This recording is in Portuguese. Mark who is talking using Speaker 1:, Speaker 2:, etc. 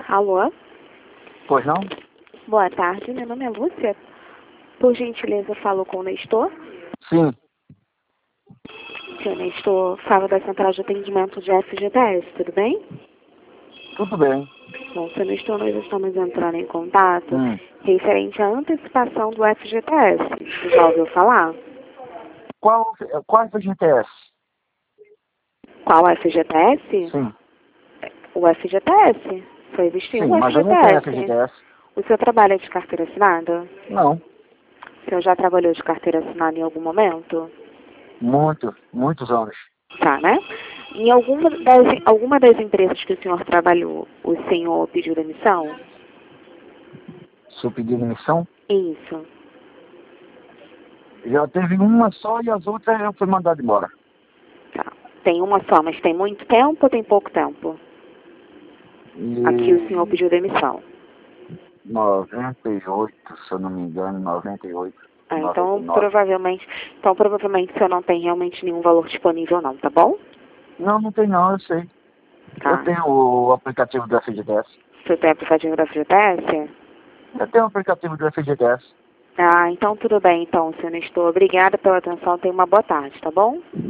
Speaker 1: Alô?
Speaker 2: Pois não?
Speaker 1: Boa tarde, meu nome é Lúcia. Por gentileza, falo com o Nestor.
Speaker 2: Sim.
Speaker 1: Seu Nestor, falo da Central de Atendimento de FGTS, tudo bem?
Speaker 2: Tudo bem.
Speaker 1: Bom, seu Nestor, nós estamos entrando em contato
Speaker 2: Hum.
Speaker 1: referente à antecipação do FGTS. Você já ouviu falar?
Speaker 2: Qual é o FGTS?
Speaker 1: Qual FGTS?
Speaker 2: Sim.
Speaker 1: O FGTS. Só existe
Speaker 2: Sim,
Speaker 1: um
Speaker 2: mas eu não tenho
Speaker 1: FGTS.
Speaker 2: FGTS.
Speaker 1: O senhor trabalha de carteira assinada?
Speaker 2: Não.
Speaker 1: O senhor já trabalhou de carteira assinada em algum momento?
Speaker 2: Muitos anos.
Speaker 1: Tá, né? Em alguma das empresas que o senhor trabalhou, o senhor pediu demissão?
Speaker 2: Se eu pedir demissão,
Speaker 1: Isso.
Speaker 2: já teve uma só e as outras eu fui mandado embora.
Speaker 1: Tá. Tem uma só, mas tem muito tempo ou tem pouco tempo? Aqui o senhor
Speaker 2: E
Speaker 1: pediu demissão.
Speaker 2: 98, se eu não me engano, 98,
Speaker 1: Ah, então
Speaker 2: 99.
Speaker 1: provavelmente o senhor não tem realmente nenhum valor disponível não, tá bom?
Speaker 2: Não tem não, eu sei. Eu
Speaker 1: Tá.
Speaker 2: tenho o aplicativo do FGTS.
Speaker 1: Você tem aplicativo da FGTS?
Speaker 2: Eu tenho o aplicativo do FGTS.
Speaker 1: Ah, então tudo bem então, senhor Nestor. Obrigada pela atenção. Tenha uma boa tarde, tá bom?